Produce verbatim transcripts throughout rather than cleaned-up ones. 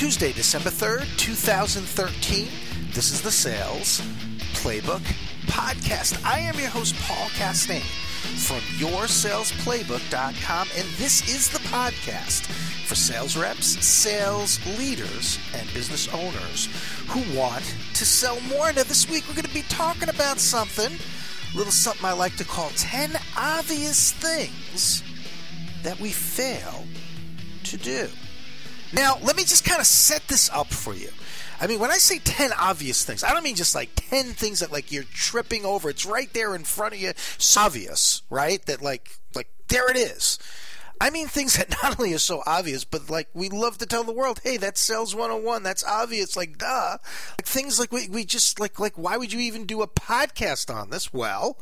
Tuesday, December third, two thousand thirteen. This is the Sales Playbook Podcast. I am your host, Paul Castaigne from your sales playbook dot com, and this is the podcast for sales reps, sales leaders, and business owners who want to sell more. Now, this week we're going to be talking about something, a little something I like to call ten obvious things that we fail to do. Now, let me just kind of set this up for you. I mean, when I say ten obvious things, I don't mean just like ten things that like you're tripping over. It's right there in front of you. It's obvious, right? That like, like there it is. I mean things that not only are so obvious, but like we love to tell the world, hey, that's Sales one oh one. That's obvious. Like, duh. Like things like we, we just like, like, why would you even do a podcast on this? Well,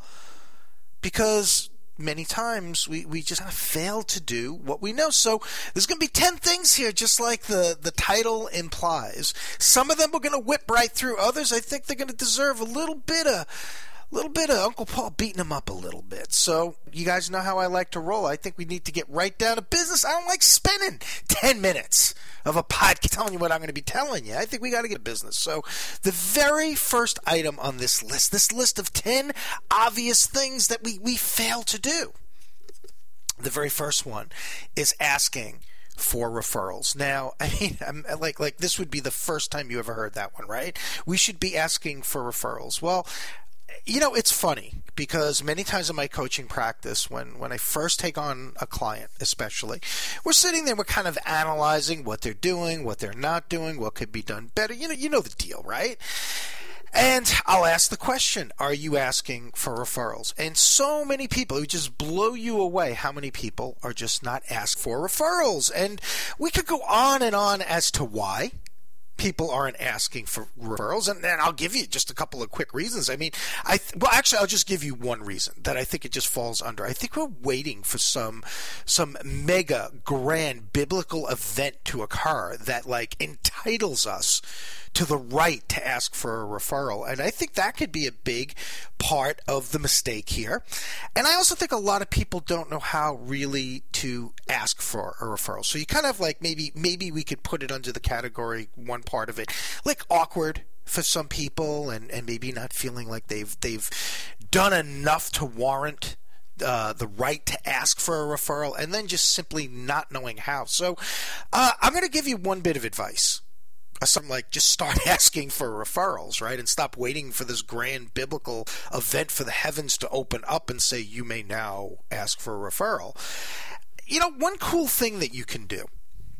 because many times we, we just kind of fail to do what we know. So there's going to be ten things here, just like the, the title implies. Some of them we're going to whip right through. Others, I think they're going to deserve a little bit of little bit of Uncle Paul beating them up a little bit. So you guys know how I like to roll. I think we need to get right down to business. I don't like spending ten minutes of a podcast telling you what I'm going to be telling you. I think we got to get to business. So the very first item on this list, this list of ten obvious things that we, we fail to do, the very first one is asking for referrals. Now, I mean, I'm like, like this would be the first time you ever heard that one, right? We should be asking for referrals. Well, you know, it's funny because many times in my coaching practice, when, when I first take on a client especially, we're sitting there, we're kind of analyzing what they're doing, what they're not doing, what could be done better. You know, you know the deal, right? And I'll ask the question, are you asking for referrals? And so many people, it would just blow you away how many people are just not asked for referrals. And we could go on and on as to why people aren't asking for referrals, and, and I'll give you just a couple of quick reasons. I mean, I th- well, actually, I'll just give you one reason that I think it just falls under. I think we're waiting for some some mega grand biblical event to occur that like entitles us to the right to ask for a referral. And I think that could be a big part of the mistake here. And I also think a lot of people don't know how really to ask for a referral. So you kind of like maybe maybe we could put it under the category, one part of it, like awkward for some people and, and maybe not feeling like they've they've done enough to warrant Uh, the right to ask for a referral, and then just simply not knowing how. So uh, I'm going to give you one bit of advice. Something like just start asking for referrals, right? And stop waiting for this grand biblical event for the heavens to open up and say, you may now ask for a referral. You know, one cool thing that you can do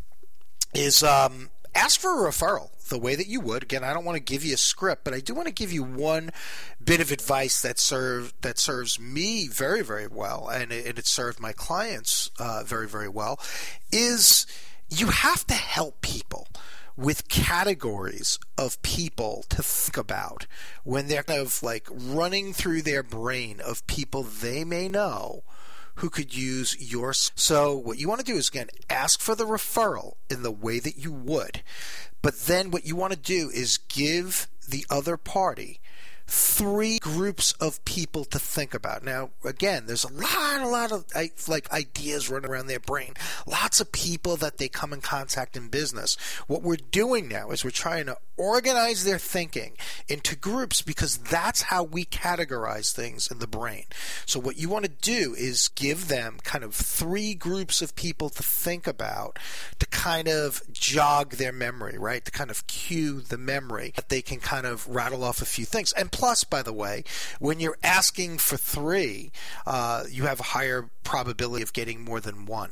is um, ask for a referral the way that you would. Again, I don't want to give you a script, but I do want to give you one bit of advice that serve that serves me very, very well, and it, it served my clients uh, very, very well, is you have to help people with categories of people to think about when they're kind of like running through their brain of people they may know who could use your. So what you want to do is, again, ask for the referral in the way that you would, but then what you want to do is give the other party three groups of people to think about. Now, again, there's a lot, a lot of like ideas running around their brain. Lots of people that they come in contact in business. What we're doing now is we're trying to organize their thinking into groups because that's how we categorize things in the brain. So what you want to do is give them kind of three groups of people to think about to kind of jog their memory, right? To kind of cue the memory that they can kind of rattle off a few things. And plus, by the way, when you're asking for three, uh, you have a higher probability of getting more than one.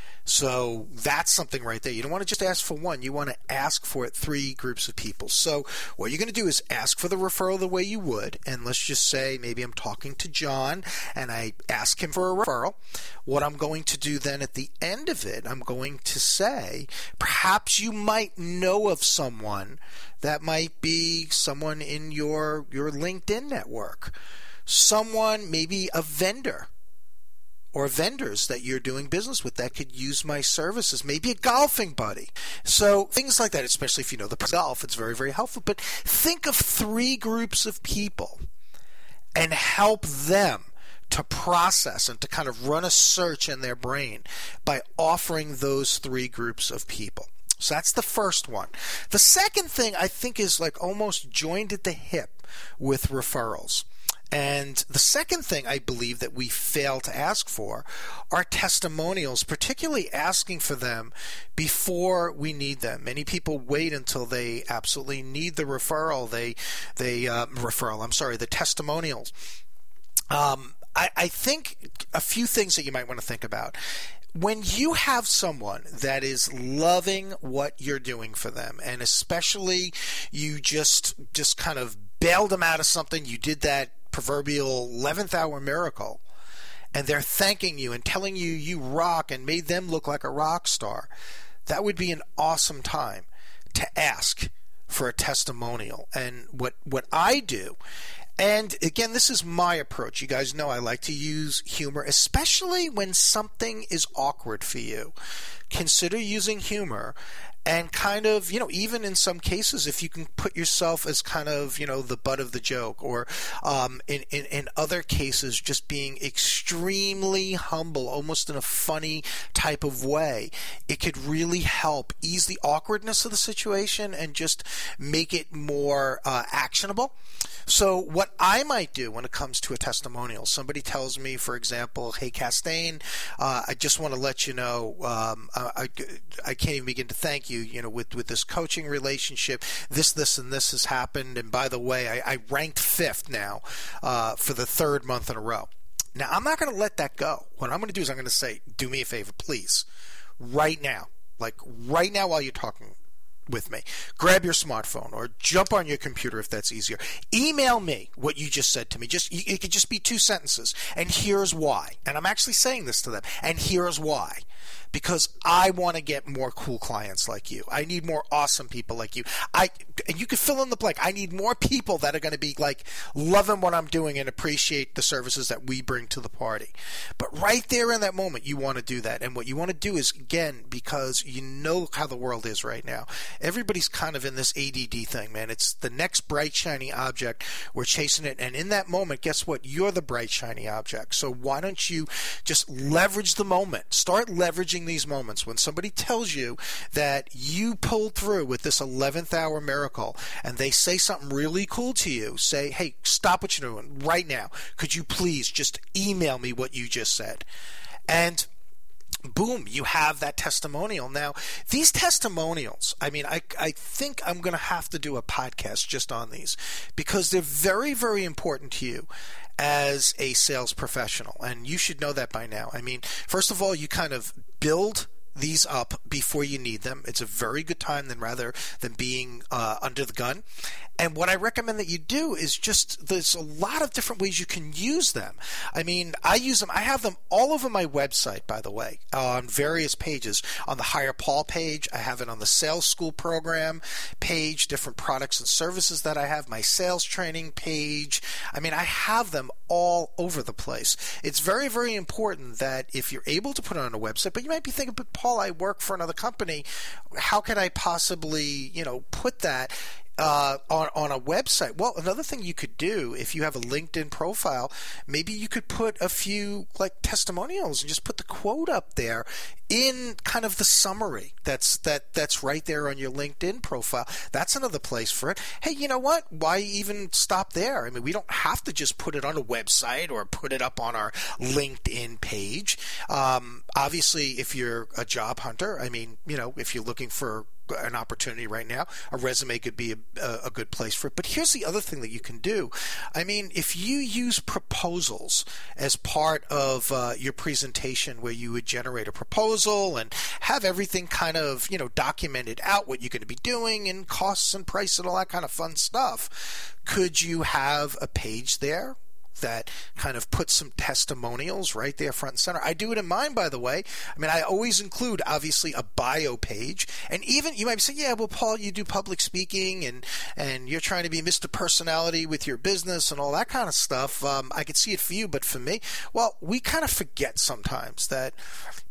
So that's something right there. You don't want to just ask for one. You want to ask for it three groups of people. So what you're going to do is ask for the referral the way you would. And let's just say maybe I'm talking to John and I ask him for a referral. What I'm going to do then at the end of it, I'm going to say, perhaps you might know of someone that might be someone in your, your LinkedIn network. Someone, maybe a vendor, or vendors that you're doing business with that could use my services, maybe a golfing buddy. So things like that, especially if you know the golf, it's very, very helpful. But think of three groups of people and help them to process and to kind of run a search in their brain by offering those three groups of people. So that's the first one. The second thing I think is like almost joined at the hip with referrals. And the second thing I believe that we fail to ask for are testimonials, particularly asking for them before we need them. Many people wait until they absolutely need the referral. They, they uh, referral. I'm sorry, the testimonials. Um, I, I think a few things that you might want to think about. When you have someone that is loving what you're doing for them, and especially you just just kind of bailed them out of something, you did that proverbial eleventh hour miracle, and they're thanking you and telling you you rock and made them look like a rock star, that would be an awesome time to ask for a testimonial. And what what I do, and again, this is my approach. You guys know I like to use humor, especially when something is awkward for you. Consider using humor. And kind of, you know, even in some cases, if you can put yourself as kind of, you know, the butt of the joke, or um, in, in, in other cases, just being extremely humble, almost in a funny type of way, it could really help ease the awkwardness of the situation and just make it more uh, actionable. So what I might do when it comes to a testimonial, somebody tells me, for example, hey, Castaigne, uh, I just want to let you know, um, I, I, I can't even begin to thank you, you know, with, with this coaching relationship, this, this, and this has happened. And by the way, I, I ranked fifth now uh, for the third month in a row. Now, I'm not going to let that go. What I'm going to do is I'm going to say, do me a favor, please, right now, like right now while you're talking with me, grab your smartphone or jump on your computer if that's easier. Email me what you just said to me. Just it could just be two sentences. And here's why. And I'm actually saying this to them. And here's why. Because I want to get more cool clients like you. I need more awesome people like you. I and you can fill in the blank. I need more people that are going to be like loving what I'm doing and appreciate the services that we bring to the party. But right there in that moment, you want to do that. And what you want to do is, again, because you know how the world is right now, everybody's kind of in this A D D thing, man. It's the next bright, shiny object. We're chasing it. And in that moment, guess what? You're the bright, shiny object. So why don't you just leverage the moment? Start leveraging these moments. When somebody tells you that you pulled through with this eleventh hour miracle and they say something really cool to you, say, hey, stop what you're doing right now. Could you please just email me what you just said? And boom, you have that testimonial. Now, these testimonials, I mean, I, I think I'm going to have to do a podcast just on these because they're very, very important to you as a sales professional. And you should know that by now. I mean, first of all, you kind of build these up before you need them. It's a very good time than rather than being uh, under the gun. And what I recommend that you do is just, there's a lot of different ways you can use them. I mean, I use them, I have them all over my website, by the way, on various pages. On the Hire Paul page, I have it on the Sales School program page, different products and services that I have, my sales training page. I mean, I have them all over the place. It's very, very important that if you're able to put it on a website, but you might be thinking, but Paul, I work for another company. How can I possibly, you know, put that Uh, on, on a website? Well, another thing you could do, if you have a LinkedIn profile, maybe you could put a few like testimonials and just put the quote up there in kind of the summary that's that that's right there on your LinkedIn profile. That's another place for it. Hey, you know what? Why even stop there? I mean, we don't have to just put it on a website or put it up on our LinkedIn page. Um, obviously, if you're a job hunter, I mean, you know, if you're looking for an opportunity right now, a resume could be a, a good place for it. But here's the other thing that you can do. I mean, if you use proposals as part of uh, your presentation, where you would generate a proposal and have everything kind of, you know, documented out, what you're going to be doing and costs and price and all that kind of fun stuff, could you have a page there that kind of puts some testimonials right there front and center? I do it in mine, by the way. I mean, I always include, obviously, a bio page. And even, you might say, yeah, well, Paul, you do public speaking and, and you're trying to be Mister Personality with your business and all that kind of stuff. Um, I could see it for you, but for me, well, we kind of forget sometimes that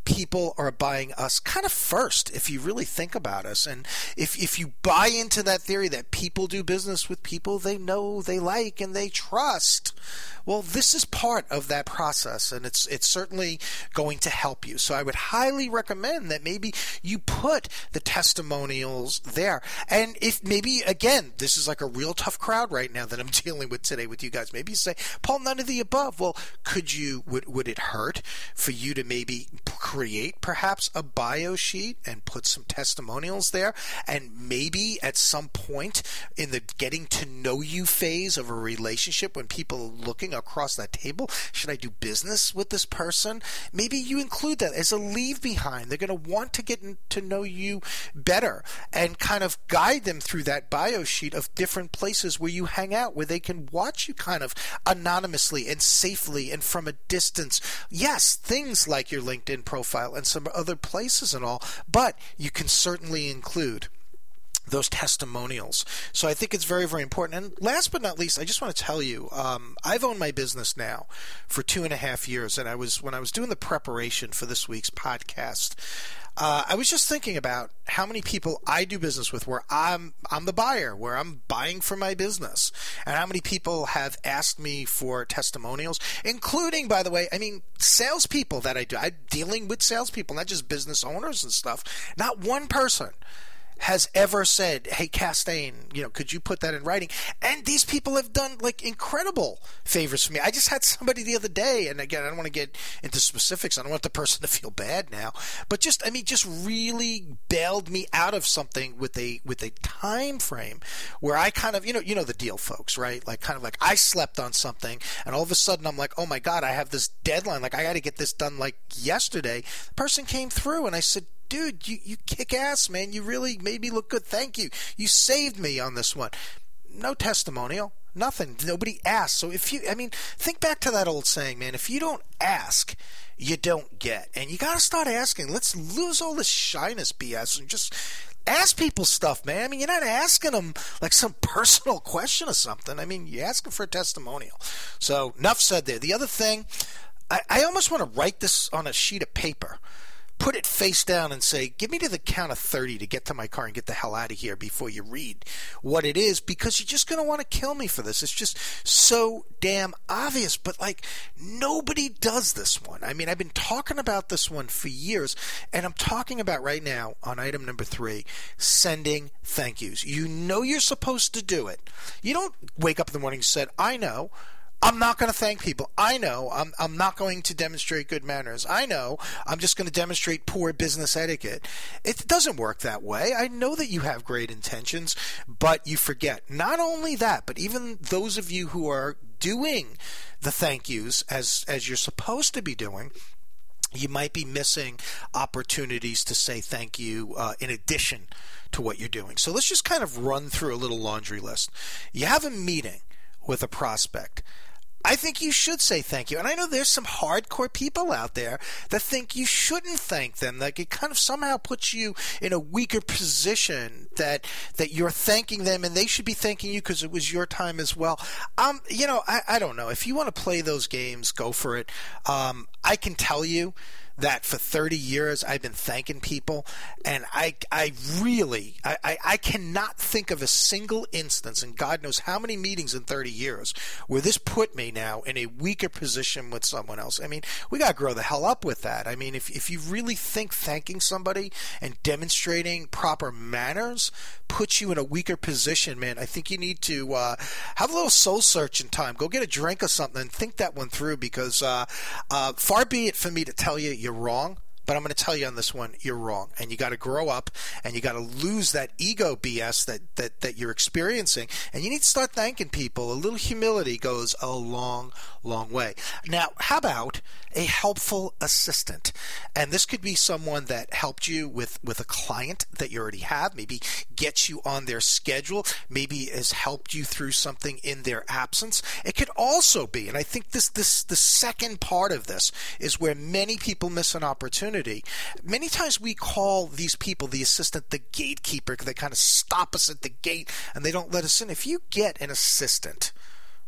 people are buying us kind of first, if you really think about us. And if if you buy into that theory that people do business with people they know, they like, and they trust, well, this is part of that process, and it's it's certainly going to help you. So I would highly recommend that maybe you put the testimonials there. And if maybe, again, this is like a real tough crowd right now that I'm dealing with today with you guys. Maybe you say, Paul, none of the above. Well, could you, would, would it hurt for you to maybe create perhaps a bio sheet and put some testimonials there? And maybe at some point in the getting to know you phase of a relationship, when people are looking across that table, should I do business with this person? Maybe you include that as a leave behind. They're going to want to get to know you better and kind of guide them through that bio sheet of different places where you hang out, where they can watch you kind of anonymously and safely and from a distance. Yes, things like your LinkedIn profile and some other places and all, but you can certainly include those testimonials. So I think it's very, very important. And last but not least, I just want to tell you, um, I've owned my business now for two and a half years. And I was, when I was doing the preparation for this week's podcast, uh, I was just thinking about how many people I do business with where I'm, I'm the buyer, where I'm buying for my business, and how many people have asked me for testimonials, including, by the way, I mean, salespeople that I do. I'm dealing with salespeople, not just business owners and stuff. Not one person has ever said, hey, Castaigne, you know, could you put that in writing? And these people have done like incredible favors for me. I just had somebody the other day, and again, I don't want to get into specifics. I don't want the person to feel bad now, but just, I mean, just really bailed me out of something with a, with a time frame where I kind of, you know, you know, the deal, folks, right? Like kind of like I slept on something, and all of a sudden I'm like, oh my God, I have this deadline. Like I got to get this done like yesterday. The person came through and I said, dude, you, you kick ass, man. You really made me look good. Thank you. You saved me on this one. No testimonial. Nothing. Nobody asked. So if you, I mean, think back to that old saying, man. If you don't ask, you don't get. And you got to start asking. Let's lose all this shyness B S and just ask people stuff, man. I mean, you're not asking them like some personal question or something. I mean, you're asking for a testimonial. So enough said there. The other thing, I, I almost want to write this on a sheet of paper. Put it face down and say, give me to the count of thirty to get to my car and get the hell out of here before you read what it is, because you're just going to want to kill me for this. It's just so damn obvious, but like nobody does this one. I mean, I've been talking about this one for years, and I'm talking about right now on item number three, sending thank yous. You know you're supposed to do it. You don't wake up in the morning and say, I know. I'm not going to thank people. I know I'm I'm not going to demonstrate good manners. I know I'm just going to demonstrate poor business etiquette. It doesn't work that way. I know that you have great intentions, but you forget. Not only that, but even those of you who are doing the thank yous as as you're supposed to be doing, you might be missing opportunities to say thank you uh, in addition to what you're doing. So let's just kind of run through a little laundry list. You have a meeting with a prospect. I think you should say thank you. And I know there's some hardcore people out there that think you shouldn't thank them. Like it kind of somehow puts you in a weaker position that that you're thanking them and they should be thanking you because it was your time as well. Um, you know, I, I don't know. If you want to play those games, go for it. Um, I can tell you that for thirty years I've been thanking people, and I I really I, I, I cannot think of a single instance, and God knows how many meetings in thirty years, where this put me now in a weaker position with someone else. I mean, we got to grow the hell up with that. I mean, if if you really think thanking somebody and demonstrating proper manners puts you in a weaker position, man, I think you need to uh, have a little soul searching time. Go get a drink or something and think that one through, because uh, uh, far be it for me to tell you you're wrong, but I'm going to tell you on this one, you're wrong. And you got to grow up, and you got to lose that ego B S that, that, that you're experiencing. And you need to start thanking people. A little humility goes a long, long way. Now, how about a helpful assistant? And this could be someone that helped you with, with a client that you already have, maybe gets you on their schedule, maybe has helped you through something in their absence. It could also be, and I think this, this, the second part of this is where many people miss an opportunity. Many times we call these people, the assistant, the gatekeeper, because they kind of stop us at the gate and they don't let us in. If you get an assistant,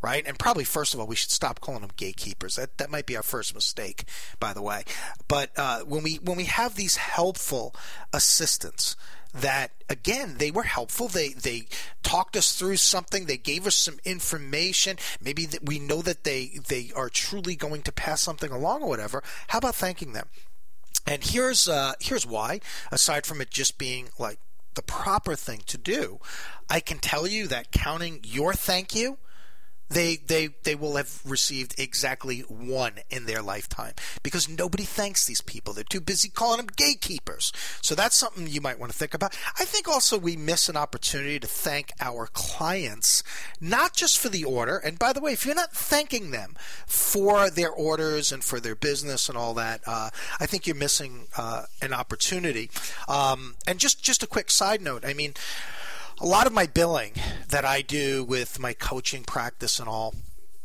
right? And probably, first of all, we should stop calling them gatekeepers. That that might be our first mistake, by the way. But uh, when we when we have these helpful assistants that, again, they were helpful. They they talked us through something. They gave us some information. Maybe that we know that they they are truly going to pass something along or whatever. How about thanking them? And here's uh, here's why, aside from it just being like the proper thing to do, I can tell you that counting your thank you, they they they will have received exactly one in their lifetime, because nobody thanks these people. They're too busy calling them gatekeepers. So that's something you might want to think about. I think also we miss an opportunity to thank our clients, not just for the order. And by the way, if you're not thanking them for their orders and for their business and all that, uh, I think you're missing uh, an opportunity. Um, and just just a quick side note, I mean, a lot of my billing that I do with my coaching practice and all,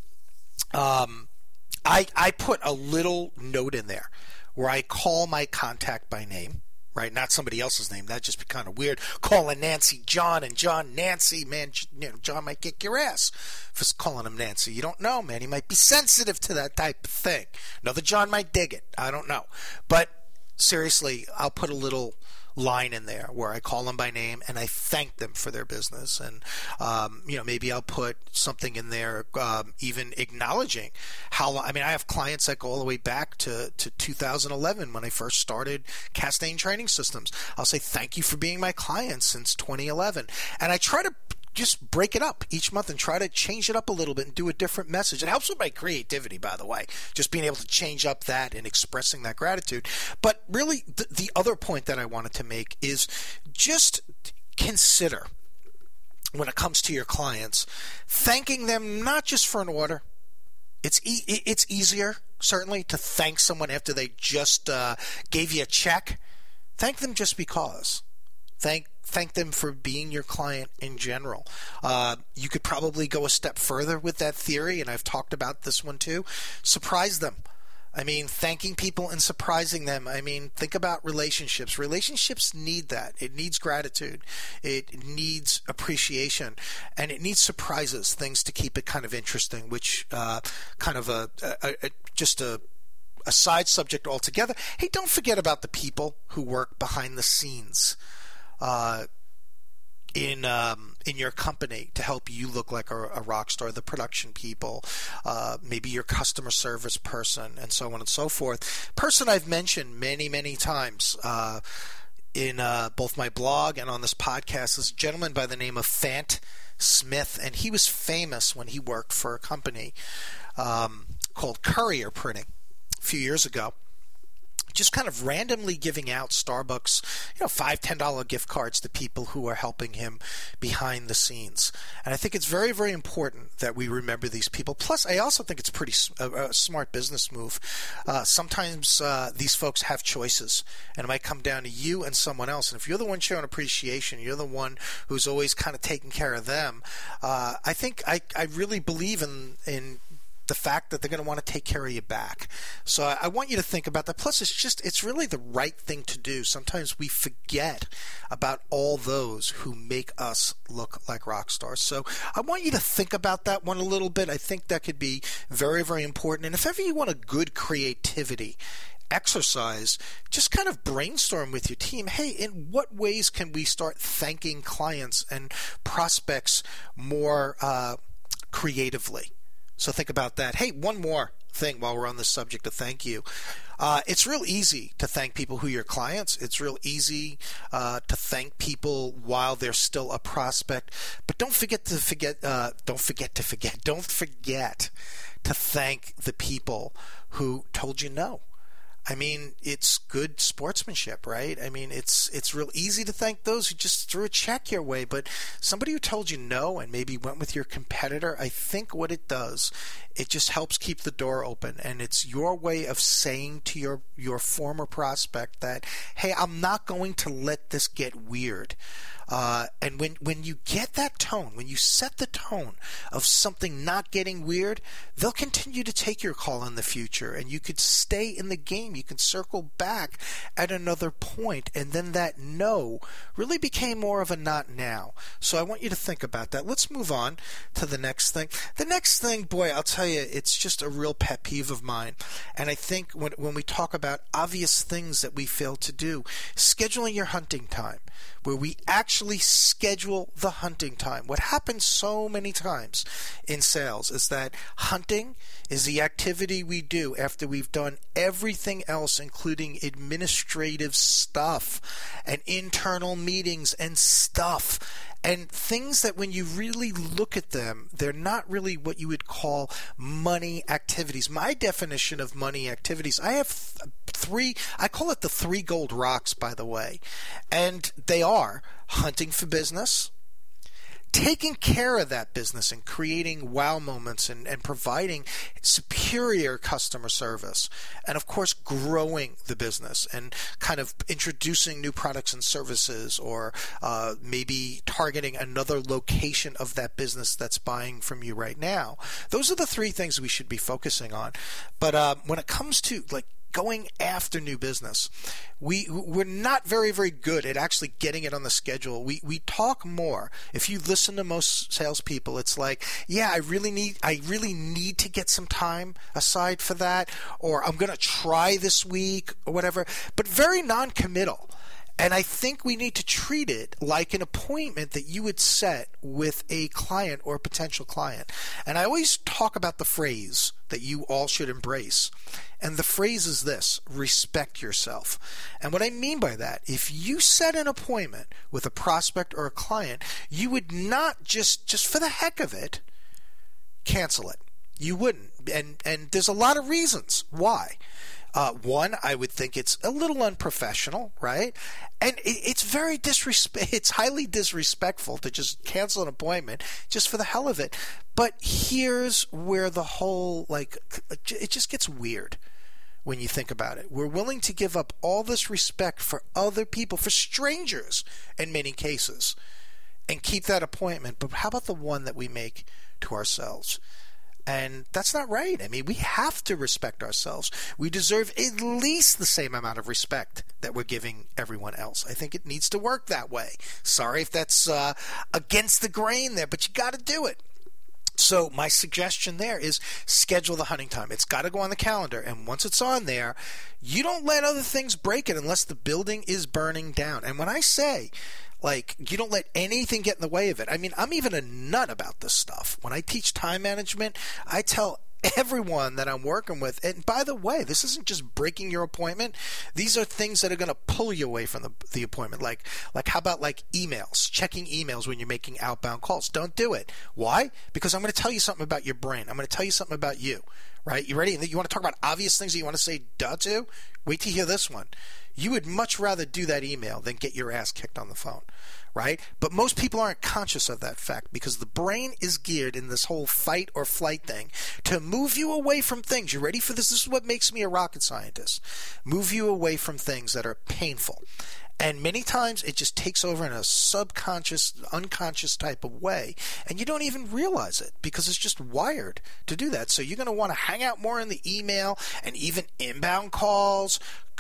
um, I I put a little note in there where I call my contact by name, right? Not somebody else's name. That'd just be kind of weird. Calling Nancy John and John Nancy, man, you know, John might kick your ass for calling him Nancy. You don't know, man. He might be sensitive to that type of thing. Another John might dig it. I don't know. But seriously, I'll put a little line in there where I call them by name and I thank them for their business. And um, you know, maybe I'll put something in there, um, even acknowledging how. I mean, I have clients that go all the way back to to two thousand eleven when I first started Castaigne Training Systems. I'll say thank you for being my client since twenty eleven, and I try to just break it up each month and try to change it up a little bit and do a different message. It helps with my creativity, by the way, just being able to change up that and expressing that gratitude. But really, the, the other point that I wanted to make is just consider, when it comes to your clients, thanking them not just for an order. It's e- it's easier, certainly, to thank someone after they just uh, gave you a check. Thank them just because. Thank thank them for being your client in general. Uh, you could probably go a step further with that theory, and I've talked about this one too. Surprise them. I mean, thanking people and surprising them. I mean, think about relationships. Relationships need that. It needs gratitude. It needs appreciation. And it needs surprises, things to keep it kind of interesting, which uh, kind of a, a, a just a a side subject altogether. Hey, don't forget about the people who work behind the scenes Uh, in um, in your company to help you look like a, a rock star, the production people, uh, maybe your customer service person, and so on and so forth. Person I've mentioned many, many times uh, in uh, both my blog and on this podcast is a gentleman by the name of Fant Smith, and he was famous when he worked for a company um, called Courier Printing a few years ago. Just kind of randomly giving out Starbucks, you know, five, ten dollar gift cards to people who are helping him behind the scenes. And I think it's very, very important that we remember these people. Plus, I also think it's pretty a, a smart business move. Uh, sometimes uh, these folks have choices, and it might come down to you and someone else. And if you're the one showing appreciation, you're the one who's always kind of taking care of them. Uh, I think I, I really believe in in. the fact that they're going to want to take care of you back. So I want you to think about that. Plus, it's just, it's really the right thing to do. Sometimes we forget about all those who make us look like rock stars. So I want you to think about that one a little bit. I think that could be very, very important. And if ever you want a good creativity exercise, just kind of brainstorm with your team. Hey, in what ways can we start thanking clients and prospects more uh, creatively? So think about that. Hey, one more thing while we're on the subject of thank you. Uh, it's real easy to thank people who are your clients. It's real easy uh, to thank people while they're still a prospect. But don't forget to forget. Uh, don't forget to forget. Don't forget to thank the people who told you no. I mean, it's good sportsmanship, right? I mean, it's it's real easy to thank those who just threw a check your way, but somebody who told you no and maybe went with your competitor, I think what it does, it just helps keep the door open, and it's your way of saying to your, your former prospect that, hey, I'm not going to let this get weird. Uh, and when, when you get that tone, when you set the tone of something not getting weird, they'll continue to take your call in the future, and you could stay in the game. You can circle back at another point, and then that no really became more of a not now. So I want you to think about that. Let's move on to the next thing. The next thing, boy, I'll tell you, it's just a real pet peeve of mine. And I think when, when we talk about obvious things that we fail to do, scheduling your hunting time, where we actually schedule the hunting time. What happens so many times in sales is that hunting is the activity we do after we've done everything else, including administrative stuff and internal meetings and stuff. And things that when you really look at them, they're not really what you would call money activities. My definition of money activities, I have th- three, I call it the three gold rocks, by the way. And they are hunting for business, taking care of that business and creating wow moments and, and providing superior customer service, and of course growing the business and kind of introducing new products and services, or uh, maybe targeting another location of that business that's buying from you right now. Those are the three things we should be focusing on. But uh, when it comes to like going after new business, we we're not very very good at actually getting it on the schedule. We we talk more. If you listen to most salespeople, it's like, yeah, I really need I really need to get some time aside for that, or I'm gonna try this week or whatever, but very non-committal. And I think we need to treat it like an appointment that you would set with a client or a potential client. And I always talk about the phrase that you all should embrace. And the phrase is this: respect yourself. And what I mean by that, if you set an appointment with a prospect or a client, you would not just, just for the heck of it, cancel it. You wouldn't. And, and there's a lot of reasons why. Uh, one, I would think it's a little unprofessional, right? And it, it's very disrespect. It's highly disrespectful to just cancel an appointment just for the hell of it. But here's where the whole, like, it just gets weird when you think about it. We're willing to give up all this respect for other people, for strangers in many cases, and keep that appointment. But how about the one that we make to ourselves? And that's not right. I mean, we have to respect ourselves. We deserve at least the same amount of respect that we're giving everyone else. I think it needs to work that way. Sorry if that's uh, against the grain there, but you got to do it. So my suggestion there is schedule the hunting time. It's got to go on the calendar. And once it's on there, you don't let other things break it unless the building is burning down. And when I say, like, you don't let anything get in the way of it. I mean, I'm even a nut about this stuff. When I teach time management, I tell everyone that I'm working with, and by the way, this isn't just breaking your appointment. These are things that are going to pull you away from the, the appointment. Like, like how about like emails, checking emails when you're making outbound calls? Don't do it. Why? Because I'm going to tell you something about your brain. I'm going to tell you something about you, right? You ready? You want to talk about obvious things that you want to say duh to? Wait to hear this one. You would much rather do that email than get your ass kicked on the phone, right? But most people aren't conscious of that fact, because the brain is geared in this whole fight or flight thing to move you away from things. You ready for this? This is what makes me a rocket scientist. Move you away from things that are painful. And many times it just takes over in a subconscious, unconscious type of way, and you don't even realize it because it's just wired to do that. So you're going to want to hang out more in the email and even inbound calls,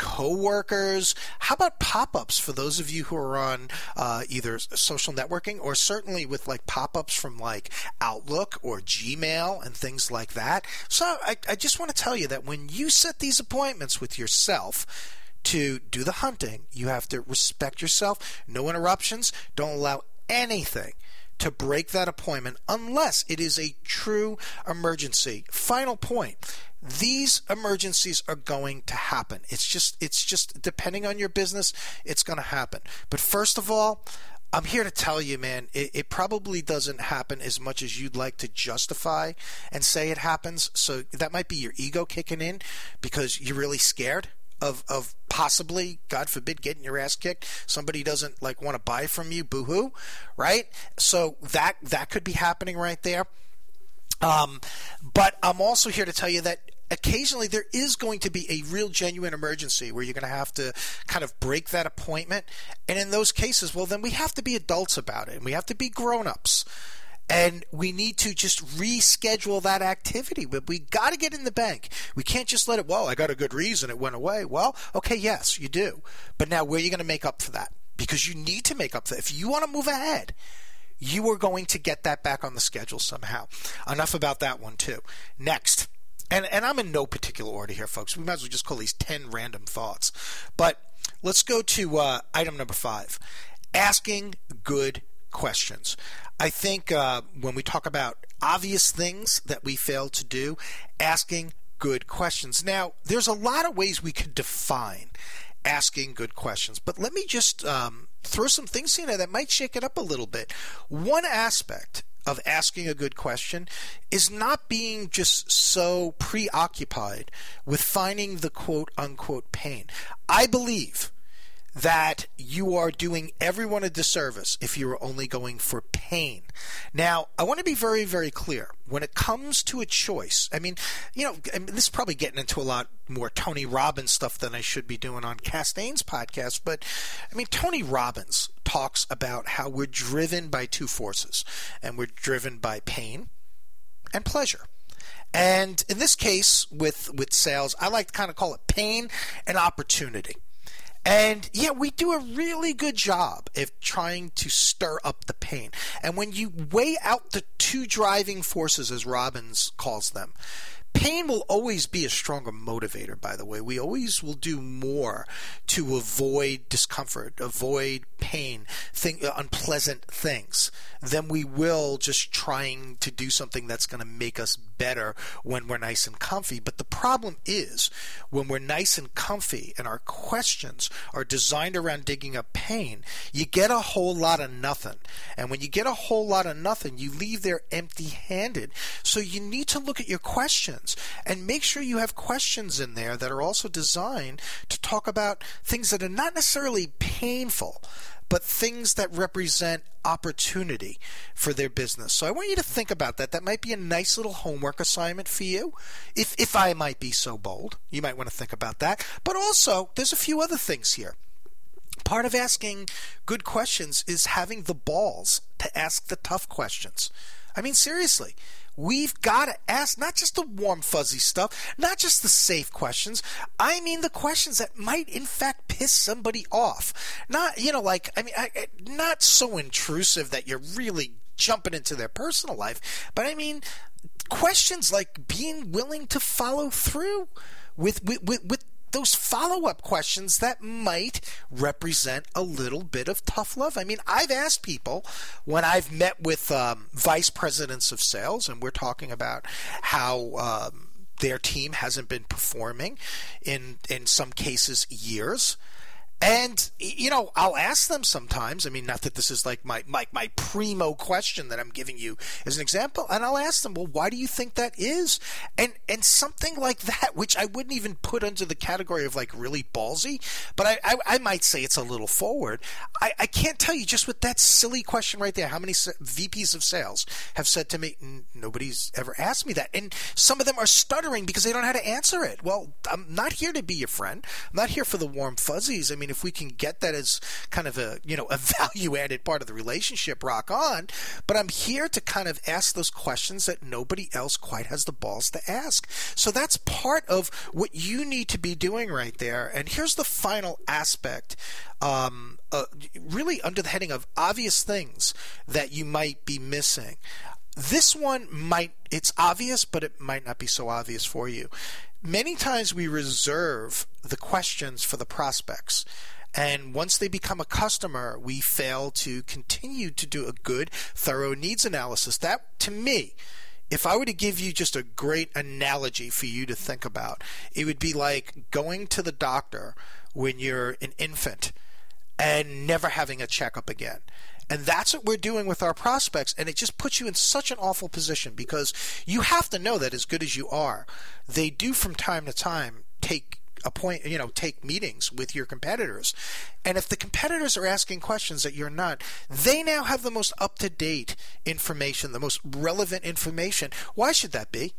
coworkers. How about pop-ups for those of you who are on uh, either social networking, or certainly with like pop-ups from like Outlook or Gmail and things like that. So I, I just want to tell you that when you set these appointments with yourself to do the hunting, you have to respect yourself. No interruptions. Don't allow anything to break that appointment unless it is a true emergency. Final point. These emergencies are going to happen. It's just, it's just depending on your business, it's going to happen. But first of all, I'm here to tell you, man, it, it probably doesn't happen as much as you'd like to justify and say it happens. So that might be your ego kicking in because you're really scared of of possibly, God forbid, getting your ass kicked. Somebody doesn't like want to buy from you, boo-hoo, right? So that that could be happening right there. Um, but I'm also here to tell you that occasionally there is going to be a real genuine emergency where you're going to have to kind of break that appointment. And in those cases, well, then we have to be adults about it, and we have to be grown-ups. And we need to just reschedule that activity. But we got to get in the bank. We can't just let it, well, I got a good reason it went away. Well, okay, yes, you do. But now where are you going to make up for that? Because you need to make up for that. If you want to move ahead, you are going to get that back on the schedule somehow. Enough about that one, too. Next. And, and I'm in no particular order here, folks. We might as well just call these ten random thoughts. But let's go to uh, item number five. Asking good questions. I think uh, when we talk about obvious things that we fail to do, asking good questions. Now, there's a lot of ways we could define asking good questions, but let me just um, throw some things in there that might shake it up a little bit. One aspect of asking a good question is not being just so preoccupied with finding the quote-unquote pain. I believe that you are doing everyone a disservice if you are only going for pain. Now, I want to be very, very clear. When it comes to a choice, I mean, you know, I mean, this is probably getting into a lot more Tony Robbins stuff than I should be doing on Castaigne's podcast, but, I mean, Tony Robbins talks about how we're driven by two forces, and we're driven by pain and pleasure. And in this case, with, with sales, I like to kind of call it pain and opportunity. And yeah, we do a really good job of trying to stir up the pain. And when you weigh out the two driving forces, as Robbins calls them, pain will always be a stronger motivator, by the way. We always will do more to avoid discomfort, avoid pain, think, uh, unpleasant things, than we will just trying to do something that's going to make us better when we're nice and comfy. But the problem is, when we're nice and comfy and our questions are designed around digging up pain, you get a whole lot of nothing. And when you get a whole lot of nothing, you leave there empty-handed. So you need to look at your questions and make sure you have questions in there that are also designed to talk about things that are not necessarily painful, but things that represent opportunity for their business. So I want you to think about that. That might be a nice little homework assignment for you. If if I might be so bold, you might want to think about that. But also, there's a few other things here. Part of asking good questions is having the balls to ask the tough questions. I mean, seriously. We've got to ask not just the warm, fuzzy stuff, not just the safe questions. I mean the questions that might, in fact, piss somebody off. Not, you know, like, I mean, I, I, not so intrusive that you're really jumping into their personal life, but I mean questions like being willing to follow through with with, with, with those follow-up questions that might represent a little bit of tough love. I mean, I've asked people when I've met with um, vice presidents of sales, and we're talking about how um, their team hasn't been performing in in some cases years. And, you know, I'll ask them sometimes, I mean, not that this is like my, my, my primo question that I'm giving you as an example, and I'll ask them, well, why do you think that is? And and something like that, which I wouldn't even put under the category of like really ballsy, but I, I, I might say it's a little forward. I, I can't tell you just with that silly question right there, how many V Ps of sales have said to me, nobody's ever asked me that. And some of them are stuttering because they don't know how to answer it. Well, I'm not here to be your friend. I'm not here for the warm fuzzies. I mean, if we can get that as kind of a, you know, a value-added part of the relationship, rock on. But I'm here to kind of ask those questions that nobody else quite has the balls to ask. So that's part of what you need to be doing right there. And here's the final aspect, um, uh, really under the heading of obvious things that you might be missing. This one might, it's obvious, but it might not be so obvious for you. Many times we reserve the questions for the prospects. And once they become a customer, we fail to continue to do a good, thorough needs analysis. That, to me, if I were to give you just a great analogy for you to think about, it would be like going to the doctor when you're an infant and never having a checkup again. And that's what we're doing with our prospects, and it just puts you in such an awful position because you have to know that as good as you are, they do from time to time take appoint, you know, take meetings with your competitors. And if the competitors are asking questions that you're not, they now have the most up-to-date information, the most relevant information. Why should that be?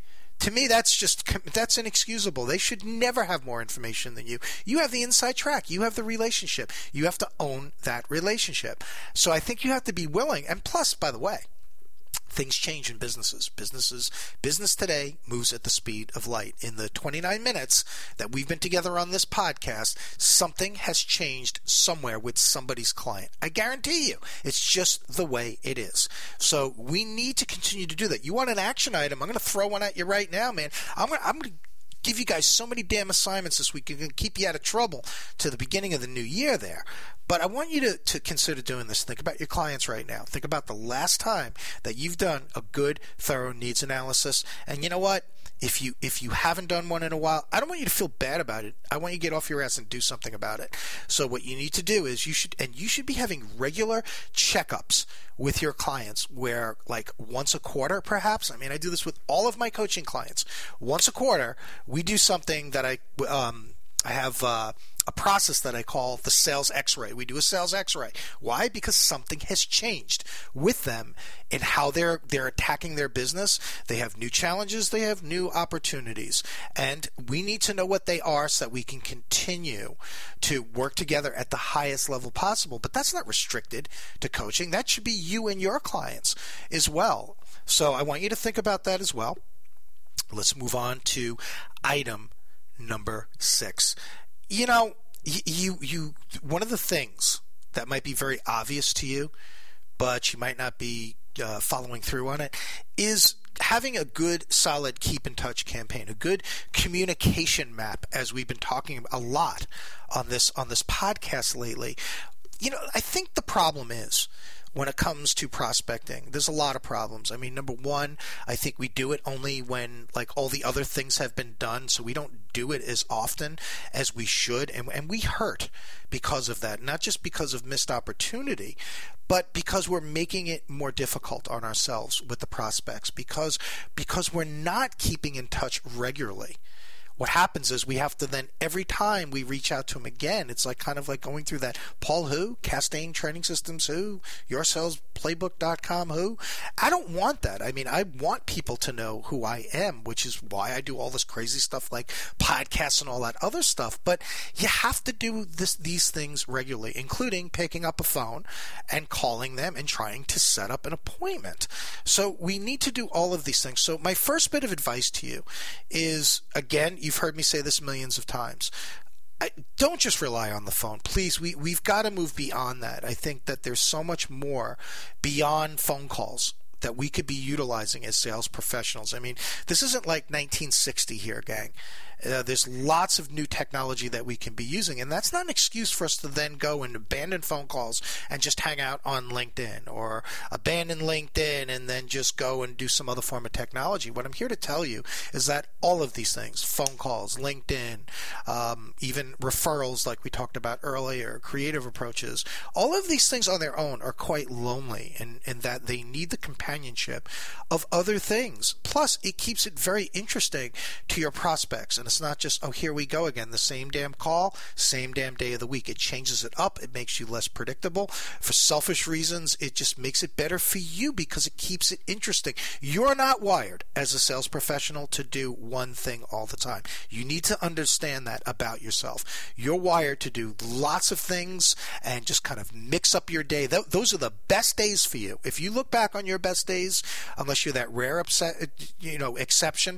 To me, that's just, that's inexcusable. They should never have more information than you. You have the inside track. You have the relationship. You have to own that relationship. So I think you have to be willing. And plus, by the way, things change in businesses. Businesses, business today moves at the speed of light. In the twenty-nine minutes that we've been together on this podcast, something has changed somewhere with somebody's client. I guarantee you, it's just the way it is. So we need to continue to do that. You want an action item? I'm going to throw one at you right now, man. I'm going to, I'm going to give you guys so many damn assignments this week. It's going to keep you out of trouble to the beginning of the new year there. But I want you to, to consider doing this. Think about your clients right now. Think about the last time that you've done a good, thorough needs analysis. And you know what? If you if you haven't done one in a while, I don't want you to feel bad about it. I want you to get off your ass and do something about it. So what you need to do is you should, and you should be having regular checkups with your clients where like once a quarter perhaps. I mean, I do this with all of my coaching clients. Once a quarter, we do something that I um, I have uh, a process that I call the sales x-ray. We do a sales x-ray. Why? Because something has changed with them in how they're they're attacking their business. They have new challenges. They have new opportunities. And we need to know what they are so that we can continue to work together at the highest level possible. But that's not restricted to coaching. That should be you and your clients as well. So I want you to think about that as well. Let's move on to item number six. You know, you you one of the things that might be very obvious to you, but you might not be uh, following through on it, is having a good, solid keep in touch campaign, a good communication map, as we've been talking a lot on this on this podcast lately. You know, I think the problem is, when it comes to prospecting, there's a lot of problems. I mean, number one, I think we do it only when like all the other things have been done, so we don't do it as often as we should, and, and we hurt because of that. Not just because of missed opportunity, but because we're making it more difficult on ourselves with the prospects, because because we're not keeping in touch regularly. What happens is we have to then, every time we reach out to them again, it's like kind of like going through that Paul who, Castaigne Training Systems who, your sales playbook dot com who. I don't want that. I mean, I want people to know who I am, which is why I do all this crazy stuff like podcasts and all that other stuff. But you have to do this, these things regularly, including picking up a phone and calling them and trying to set up an appointment. So we need to do all of these things. So my first bit of advice to you is, again, you've heard me say this millions of times. I, don't just rely on the phone. Please, we, we've got to move beyond that. I think that there's so much more beyond phone calls that we could be utilizing as sales professionals. I mean, this isn't like nineteen sixty here, gang. Uh, there's lots of new technology that we can be using, and that's not an excuse for us to then go and abandon phone calls and just hang out on LinkedIn, or abandon LinkedIn and then just go and do some other form of technology. What I'm here to tell you is that all of these things, phone calls, LinkedIn, um, even referrals like we talked about earlier, creative approaches, all of these things on their own are quite lonely, in, in that they need the companionship of other things. Plus, it keeps it very interesting to your prospects, and it's not just, oh, here we go again, the same damn call, same damn day of the week. It changes it up. It makes you less predictable. For selfish reasons, it just makes it better for you because it keeps it interesting. You're not wired as a sales professional to do one thing all the time. You need to understand that about yourself. You're wired to do lots of things and just kind of mix up your day. Th- those are the best days for you. If you look back on your best days, unless you're that rare upset, you know, exception,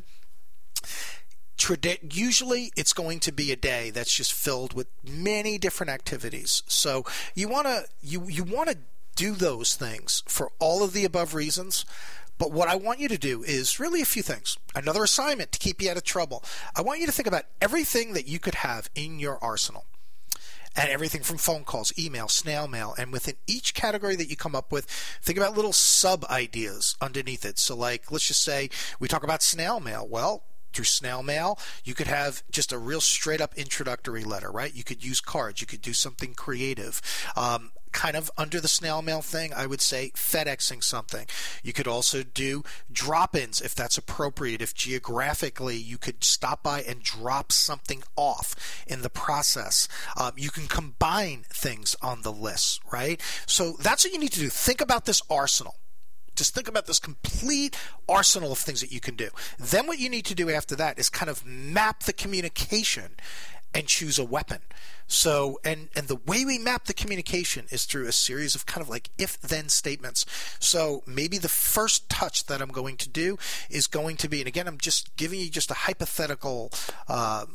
usually it's going to be a day that's just filled with many different activities. So you want to you you want to do those things for all of the above reasons. But what I want you to do is really a few things. Another assignment to keep you out of trouble. I want you to think about everything that you could have in your arsenal. And everything from phone calls, email, snail mail, and within each category that you come up with, think about little sub-ideas underneath it. So like, let's just say we talk about snail mail. Well, through snail mail, you could have just a real straight up introductory letter, right? You could use cards. You could do something creative. Um, kind of under the snail mail thing, I would say FedExing something. You could also do drop-ins if that's appropriate. If geographically you could stop by and drop something off in the process. Um, you can combine things on the list, right? So that's what you need to do. Think about this arsenal. Just think about this complete arsenal of things that you can do. Then what you need to do after that is kind of map the communication and choose a weapon. So, and, and the way we map the communication is through a series of kind of like if-then statements. So maybe the first touch that I'm going to do is going to be, and again, I'm just giving you just a hypothetical uh,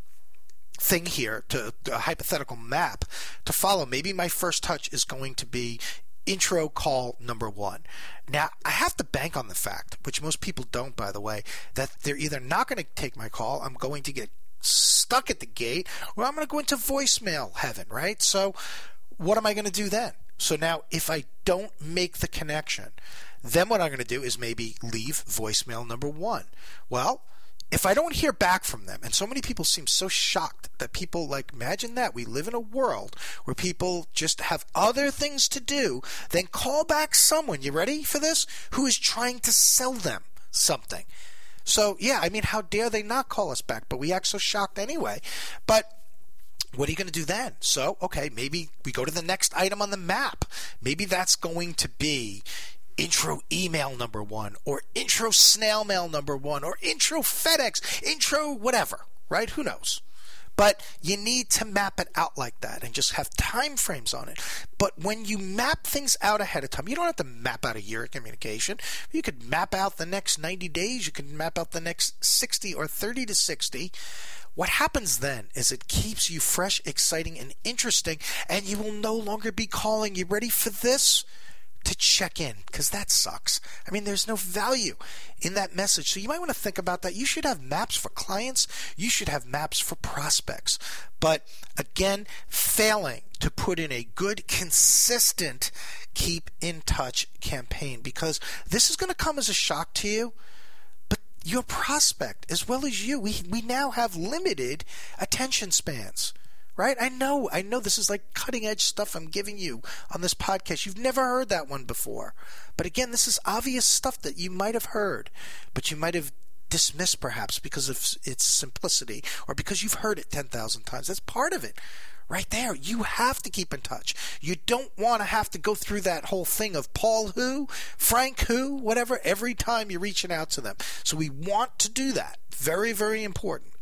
thing here, to a hypothetical map to follow. Maybe my first touch is going to be intro call number one. Now, I have to bank on the fact, which most people don't, by the way, that they're either not going to take my call, I'm going to get stuck at the gate, or I'm going to go into voicemail heaven, right? So what am I going to do then? So now if I don't make the connection, then what I'm going to do is maybe leave voicemail number one. Well, if I don't hear back from them, and so many people seem so shocked that people, like, imagine that. We live in a world where people just have other things to do than call back someone, you ready for this, who is trying to sell them something. So, yeah, I mean, how dare they not call us back? But we act so shocked anyway. But what are you going to do then? So, okay, maybe we go to the next item on the map. Maybe that's going to be intro email number one, or intro snail mail number one, or intro FedEx, intro whatever, right? Who knows? But you need to map it out like that and just have time frames on it. But when you map things out ahead of time, you don't have to map out a year of communication. You could map out the next ninety days. You can map out the next sixty or thirty to sixty. What happens then is it keeps you fresh, exciting, and interesting, and you will no longer be calling. You ready for this? To check in, because that sucks. I mean, there's no value in that message. So you might want to think about that. You should have maps for clients. You should have maps for prospects. But again, failing to put in a good, consistent, keep in touch campaign, because this is going to come as a shock to you. But your prospect, as well as you, we we now have limited attention spans. Right? I know, I know this is like cutting edge stuff I'm giving you on this podcast. You've never heard that one before. But again, this is obvious stuff that you might have heard, but you might have dismissed perhaps because of its simplicity, or because you've heard it ten thousand times. That's part of it. Right there. You have to keep in touch. You don't want to have to go through that whole thing of Paul who, Frank who, whatever, every time you're reaching out to them. So we want to do that. Very, very important.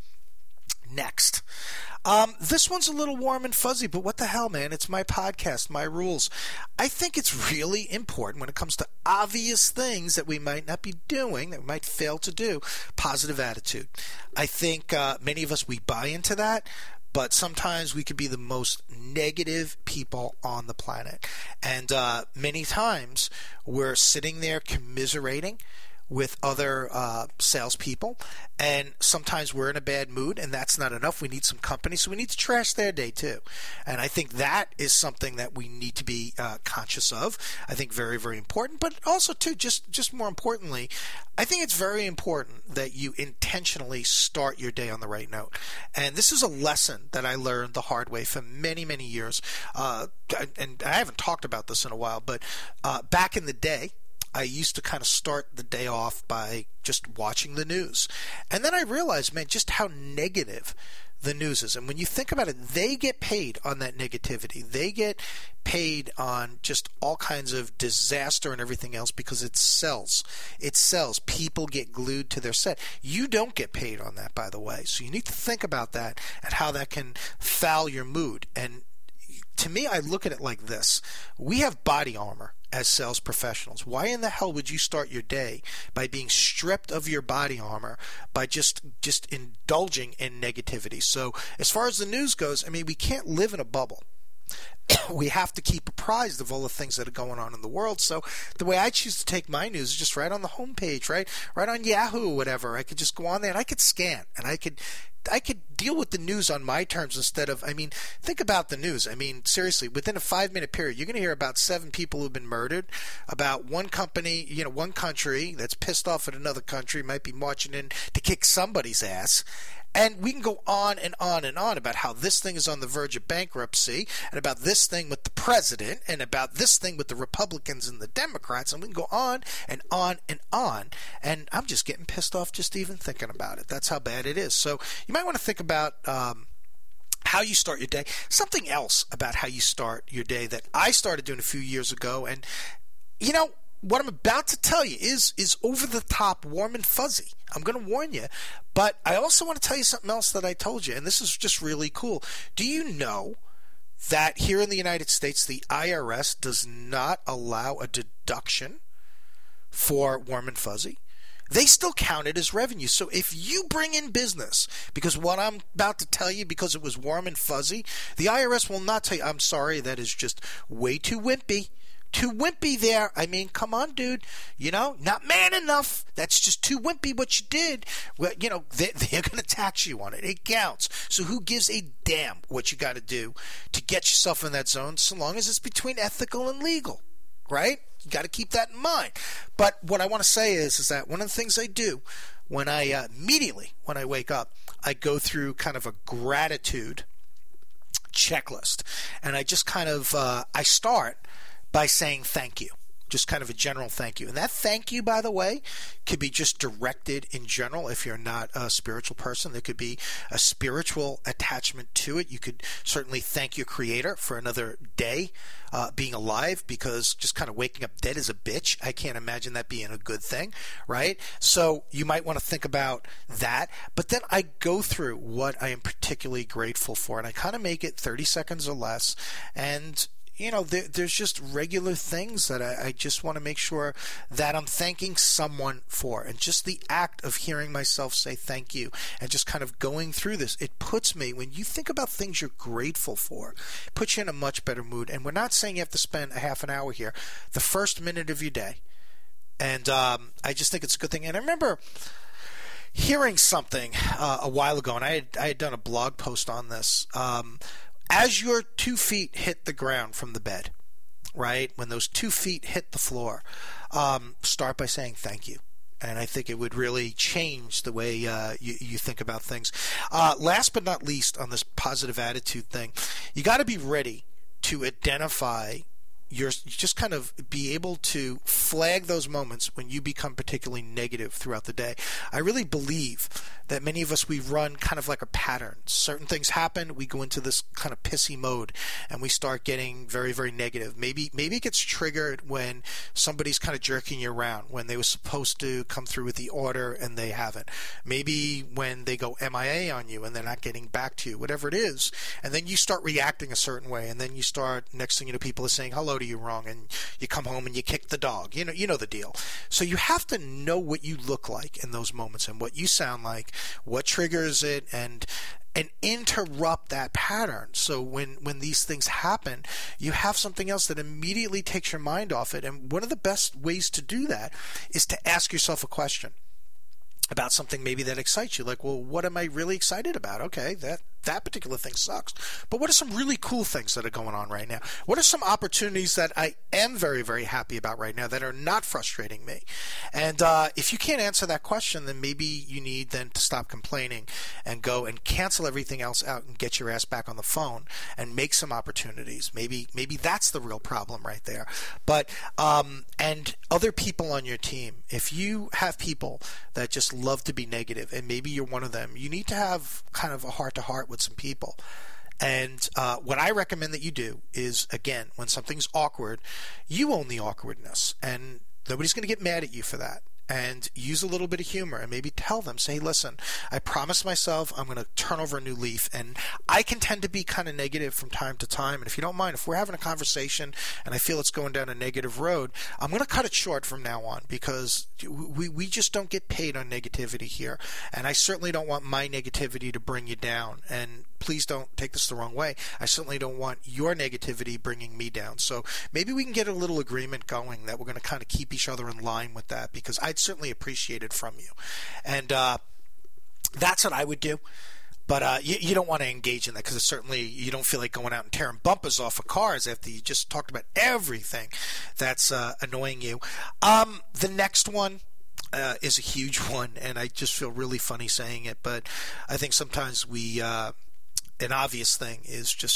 Next. Um, this one's a little warm and fuzzy, but what the hell, man? It's my podcast, my rules. I think it's really important when it comes to obvious things that we might not be doing, that we might fail to do. Positive attitude. I think uh, many of us, we buy into that, but sometimes we could be the most negative people on the planet. And uh, many times we're sitting there commiserating with other uh, salespeople, and sometimes we're in a bad mood, and that's not enough. We need some company, so we need to trash their day too. And I think that is something that we need to be uh, conscious of. I think very, very important. But also too, just just more importantly, I think it's very important that you intentionally start your day on the right note. And this is a lesson that I learned the hard way for many, many years. Uh, and I haven't talked about this in a while, but uh, back in the day, I used to kind of start the day off by just watching the news. And then I realized, man, just how negative the news is. And when you think about it, they get paid on that negativity. They get paid on just all kinds of disaster and everything else because it sells. It sells. People get glued to their set. You don't get paid on that, by the way. So you need to think about that and how that can foul your mood. And to me, I look at it like this. We have body armor as sales professionals. Why in the hell would you start your day by being stripped of your body armor, by just just indulging in negativity? So as far as the news goes, I mean, we can't live in a bubble. We have to keep apprised of all the things that are going on in the world. So the way I choose to take my news is just right on the homepage, right? Right on Yahoo or whatever. I could just go on there and I could scan and I could I could deal with the news on my terms instead of, I mean, think about the news. I mean, seriously, within a five-minute period, you're going to hear about seven people who've been murdered, about one company, you know, one country that's pissed off at another country, might be marching in to kick somebody's ass. And we can go on and on and on about how this thing is on the verge of bankruptcy, and about this thing with the president, and about this thing with the Republicans and the Democrats, and we can go on and on and on. And I'm just getting pissed off just even thinking about it. That's how bad it is. So you might want to think about um, how you start your day. Something else about how you start your day that I started doing a few years ago, and, you know, what I'm about to tell you is is over the top, warm and fuzzy. I'm going to warn you. But I also want to tell you something else that I told you, and this is just really cool. Do you know that here in the United States, the I R S does not allow a deduction for warm and fuzzy? They still count it as revenue. So if you bring in business, because what I'm about to tell you, because it was warm and fuzzy, the I R S will not tell you, I'm sorry, that is just way too wimpy. Too wimpy there. I mean, come on, dude. You know, not man enough. That's just too wimpy what you did. Well, you know, they, they're going to tax you on it. It counts. So who gives a damn what you got to do to get yourself in that zone, so long as it's between ethical and legal, right? You got to keep that in mind. But what I want to say is, is that one of the things I do when I uh, immediately when I wake up, I go through kind of a gratitude checklist, and I just kind of uh, I start by saying thank you. Just kind of a general thank you. And that thank you, by the way, could be just directed in general. If you're not a spiritual person, there could be a spiritual attachment to it. You could certainly thank your creator for another day uh, being alive, because just kind of waking up dead is a bitch. I can't imagine that being a good thing, right? So you might want to think about that. But then I go through what I am particularly grateful for, and I kind of make it thirty seconds or less. And you know, there, there's just regular things that I, I just want to make sure that I'm thanking someone for. And just the act of hearing myself say thank you and just kind of going through this, it puts me, when you think about things you're grateful for, it puts you in a much better mood. And we're not saying you have to spend a half an hour here. The first minute of your day. And um, I just think it's a good thing. And I remember hearing something uh, a while ago, and I had, I had done a blog post on this. Um, As your two feet hit the ground from the bed, right, when those two feet hit the floor, um, start by saying thank you. And I think it would really change the way uh, you, you think about things. Uh, last but not least, on this positive attitude thing, you got to be ready to identify You're you just kind of be able to flag those moments when you become particularly negative throughout the day. I really believe that many of us, we run kind of like a pattern. Certain things happen, we go into this kind of pissy mode, and we start getting very, very negative. Maybe maybe it gets triggered when somebody's kind of jerking you around, when they were supposed to come through with the order and they haven't. Maybe when they go M I A on you and they're not getting back to you, whatever it is. And then you start reacting a certain way, and then you start, next thing you know, people are saying hello to you wrong, and you come home and you kick the dog. You know, you know the deal. So you have to know what you look like in those moments and what you sound like, what triggers it, and and interrupt that pattern. So when when these things happen, you have something else that immediately takes your mind off it. And one of the best ways to do that is to ask yourself a question about something maybe that excites you. Like, well, what am I really excited about? Okay, that that particular thing sucks. But what are some really cool things that are going on right now? What are some opportunities that I am very, very happy about right now that are not frustrating me? And uh, if you can't answer that question, then maybe you need then to stop complaining and go and cancel everything else out and get your ass back on the phone and make some opportunities. Maybe maybe that's the real problem right there. But um, and other people on your team, if you have people that just love to be negative, and maybe you're one of them, you need to have kind of a heart-to-heart with some people. And uh, what I recommend that you do is, again, when something's awkward, you own the awkwardness, and nobody's going to get mad at you for that. And use a little bit of humor and maybe tell them, say, listen, I promised myself I'm going to turn over a new leaf, and I can tend to be kind of negative from time to time. And if you don't mind, if we're having a conversation and I feel it's going down a negative road, I'm going to cut it short from now on, because we, we just don't get paid on negativity here. And I certainly don't want my negativity to bring you down. And please don't take this the wrong way. I certainly don't want your negativity bringing me down. So maybe we can get a little agreement going that we're going to kind of keep each other in line with that, because I'd certainly appreciate it from you. And uh, that's what I would do. But uh, you, you don't want to engage in that, because certainly you don't feel like going out and tearing bumpers off of cars after you just talked about everything that's uh, annoying you. Um, the next one uh, is a huge one, and I just feel really funny saying it, but I think sometimes we... Uh, An obvious thing is just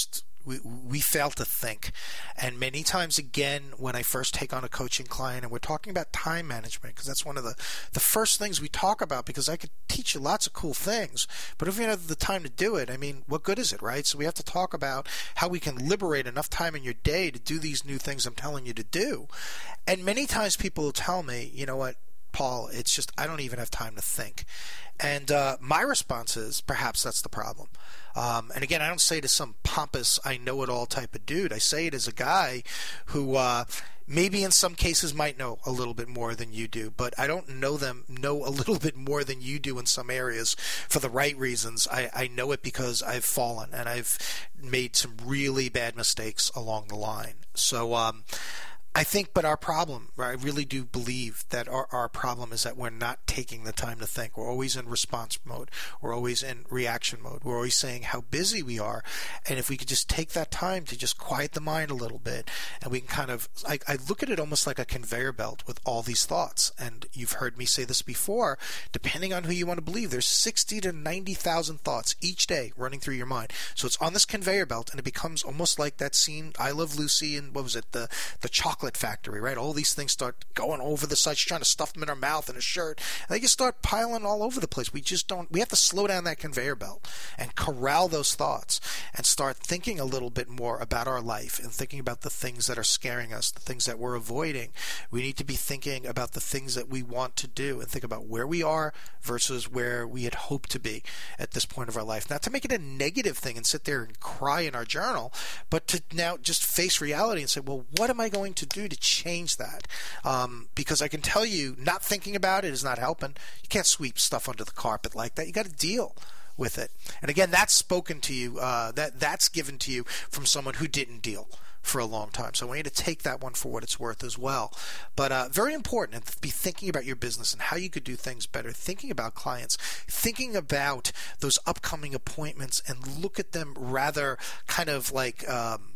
We, we fail to think. And many times, again, when I first take on a coaching client, and we're talking about time management, because that's one of the, the first things we talk about, because I could teach you lots of cool things, but if you don't have the time to do it, I mean, what good is it, right? So we have to talk about how we can liberate enough time in your day to do these new things I'm telling you to do. And many times people will tell me, you know what, Paul, it's just I don't even have time to think. And uh, my response is, perhaps that's the problem. Um, and again, I don't say it as some pompous, I know it all type of dude. I say it as a guy who uh, maybe in some cases might know a little bit more than you do, but I don't know them know a little bit more than you do in some areas for the right reasons. I, I know it because I've fallen and I've made some really bad mistakes along the line. So um, I think, but our problem, I really do believe that our, our problem is that we're not taking the time to think. We're always in response mode. We're always in reaction mode. We're always saying how busy we are. And if we could just take that time to just quiet the mind a little bit, and we can kind of, I, I look at it almost like a conveyor belt with all these thoughts. And you've heard me say this before, depending on who you want to believe, there's sixty to ninety thousand thoughts each day running through your mind. So it's on this conveyor belt, and it becomes almost like that scene, I Love Lucy, and what was it, the, the chocolate factory, right? All these things start going over the side. She's trying to stuff them in her mouth and her shirt, and they just start piling all over the place. We just don't, we have to slow down that conveyor belt and corral those thoughts and start thinking a little bit more about our life and thinking about the things that are scaring us, the things that we're avoiding. We need to be thinking about the things that we want to do and think about where we are versus where we had hoped to be at this point of our life. Not to make it a negative thing and sit there and cry in our journal, but to now just face reality and say, well, what am I going to do to change that? Um, because I can tell you, not thinking about it is not helping. You can't sweep stuff under the carpet like that. You got to deal with it. And again, that's spoken to you, uh, that that's given to you from someone who didn't deal for a long time. So I want you to take that one for what it's worth as well. But uh, very important, and be thinking about your business and how you could do things better, thinking about clients, thinking about those upcoming appointments, and look at them rather kind of like um,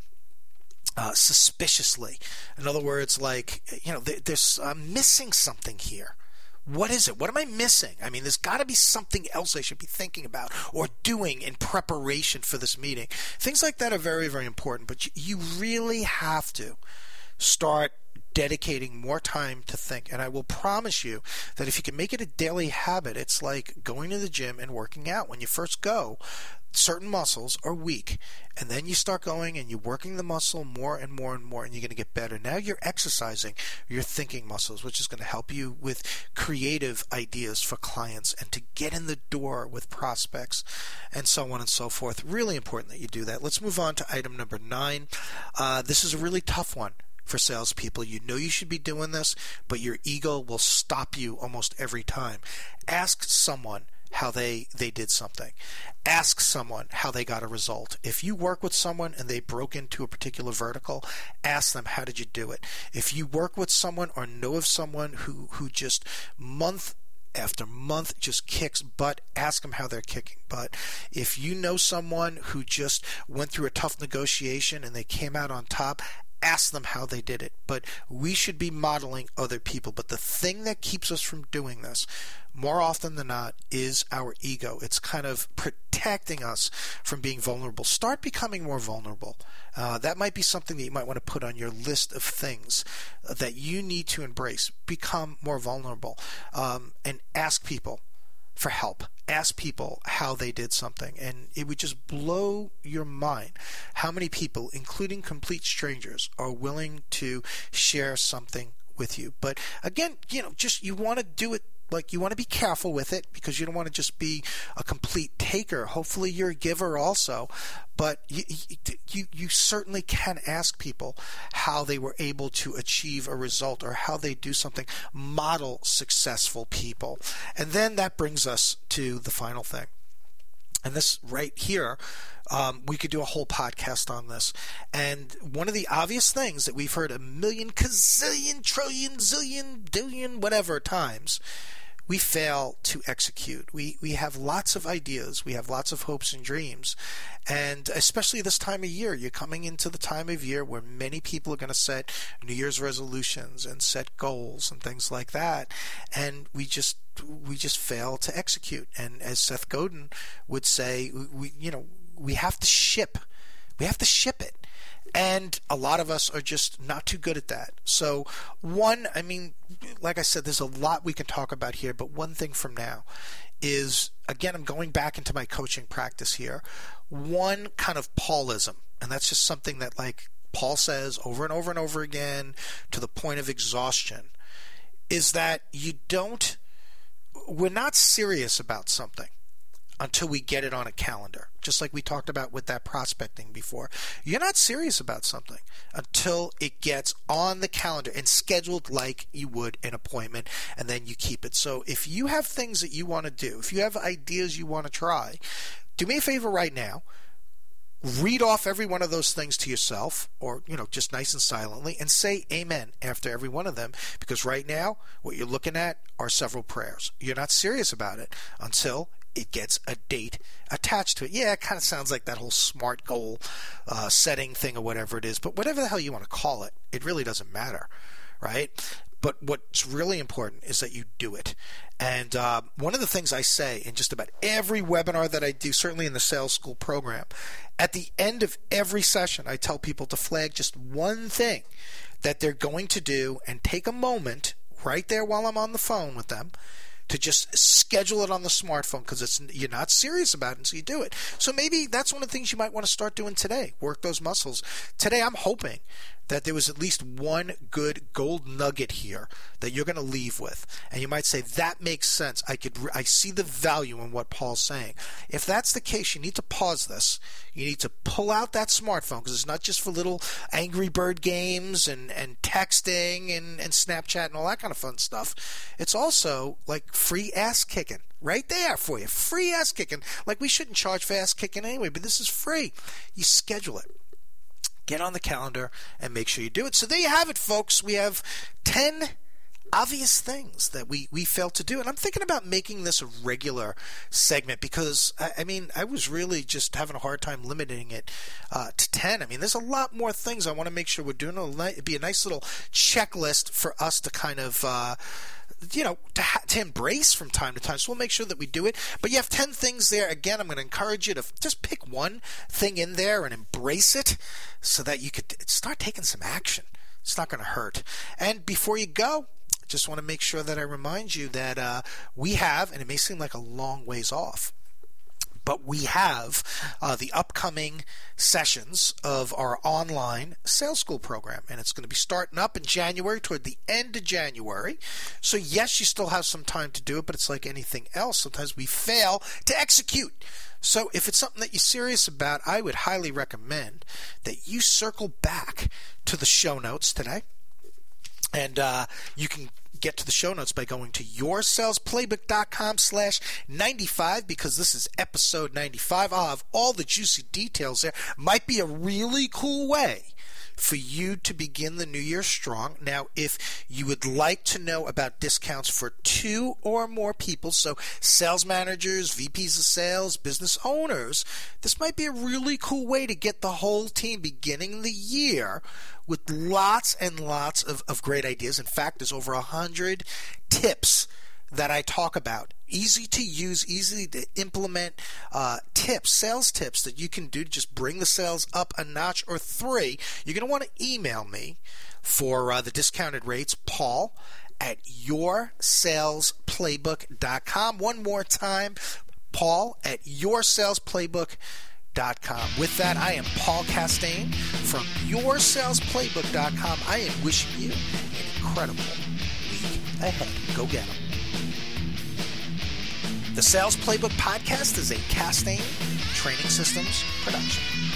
Uh, suspiciously. In other words, like, you know, there, there's I'm missing something here. What is it? What am I missing? I mean, there's got to be something else I should be thinking about or doing in preparation for this meeting. Things like that are very, very important, but you, you really have to start dedicating more time to think. And I will promise you that if you can make it a daily habit, it's like going to the gym and working out. When you first go, certain muscles are weak, and then you start going and you're working the muscle more and more and more, and you're going to get better. Now you're exercising your thinking muscles, which is going to help you with creative ideas for clients and to get in the door with prospects and so on and so forth. Really important that you do that. Let's move on to item number nine. Uh, this is a really tough one for salespeople. You know you should be doing this, but your ego will stop you almost every time. Ask someone how they, they did something. Ask someone how they got a result. If you work with someone and they broke into a particular vertical, ask them, how did you do it? If you work with someone or know of someone who, who just month after month just kicks butt, ask them how they're kicking butt. If you know someone who just went through a tough negotiation and they came out on top, ask them how they did it. But we should be modeling other people. But the thing that keeps us from doing this more often than not is our ego. It's kind of protecting us from being vulnerable. Start becoming more vulnerable. Uh, that might be something that you might want to put on your list of things that you need to embrace. Become more vulnerable, um, and ask people for help. Ask people how they did something, and it would just blow your mind how many people, including complete strangers, are willing to share something with you. But again, you know, just you want to do it. Like, you want to be careful with it because you don't want to just be a complete taker. Hopefully you're a giver also, but you, you, you certainly can ask people how they were able to achieve a result or how they do something. Model successful people. And then that brings us to the final thing. And this right here, um, we could do a whole podcast on this. And one of the obvious things that we've heard a million, gazillion, trillion, zillion, billion, whatever times, we fail to execute. We we have lots of ideas. We have lots of hopes and dreams. And especially this time of year, you're coming into the time of year where many people are going to set New Year's resolutions and set goals and things like that. And we just we just fail to execute. And as Seth Godin would say, we you know we have to ship We have to ship it. And a lot of us are just not too good at that. So one, I mean, like I said, there's a lot we can talk about here, but one thing from now is, again, I'm going back into my coaching practice here. One kind of Paulism, and that's just something that like Paul says over and over and over again to the point of exhaustion, is that you don't, we're not serious about something until we get it on a calendar. Just like we talked about with that prospecting before. You're not serious about something until it gets on the calendar and scheduled like you would an appointment, and then you keep it. So if you have things that you want to do, if you have ideas you want to try, do me a favor right now. Read off every one of those things to yourself, or, you know, just nice and silently, and say amen after every one of them, because right now what you're looking at are several prayers. You're not serious about it until it gets a date attached to it. Yeah, it kind of sounds like that whole SMART goal uh, setting thing or whatever it is, but whatever the hell you want to call it, it really doesn't matter, right? But what's really important is that you do it. And uh, one of the things I say in just about every webinar that I do, certainly in the Sales School program, at the end of every session, I tell people to flag just one thing that they're going to do and take a moment right there while I'm on the phone with them to just schedule it on the smartphone, because it's you're not serious about it until you do it. So maybe that's one of the things you might want to start doing today. Work those muscles. Today I'm hoping that there was at least one good gold nugget here that you're going to leave with. And you might say, that makes sense. I could, I see the value in what Paul's saying. If that's the case, you need to pause this. You need to pull out that smartphone, because it's not just for little Angry Bird games and, and texting and, and Snapchat and all that kind of fun stuff. It's also like free ass kicking. Right there for you. Free ass kicking. Like, we shouldn't charge for ass kicking anyway, but this is free. You schedule it. Get on the calendar and make sure you do it. So there you have it, folks. We have ten obvious things that we, we failed to do. And I'm thinking about making this a regular segment, because, I, I mean, I was really just having a hard time limiting it uh, to ten. I mean, there's a lot more things I want to make sure we're doing. It'd be a nice little checklist for us to kind of, uh, you know, to, ha- to embrace from time to time. So we'll make sure that we do it. But you have ten things there. Again, I'm going to encourage you to just pick one thing in there and embrace it so that you could start taking some action. It's not going to hurt. And before you go, just want to make sure that I remind you that uh, we have, and it may seem like a long ways off, but we have uh, the upcoming sessions of our online sales school program, and it's going to be starting up in January, toward the end of January. So yes, you still have some time to do it, but it's like anything else. Sometimes we fail to execute. So if it's something that you're serious about, I would highly recommend that you circle back to the show notes today, and uh, you can get to the show notes by going to yoursalesplaybook.com slash 95, because this is episode ninety-five. I'll have all the juicy details there. Might be a really cool way for you to begin the new year strong. Now, if you would like to know about discounts for two or more people, so sales managers, V Ps of sales, business owners, this might be a really cool way to get the whole team beginning the year with lots and lots of, of great ideas. In fact, there's over a hundred tips that I talk about. Easy to use, easy to implement uh, tips, sales tips that you can do to just bring the sales up a notch or three. You're going to want to email me for uh, the discounted rates, Paul at your sales playbook dot com. One more time, Paul at your sales playbook dot com. With that, I am Paul Castaigne from your sales playbook dot com. I am wishing you an incredible week ahead. Go get them. The Sales Playbook Podcast is a Castaigne Training Systems production.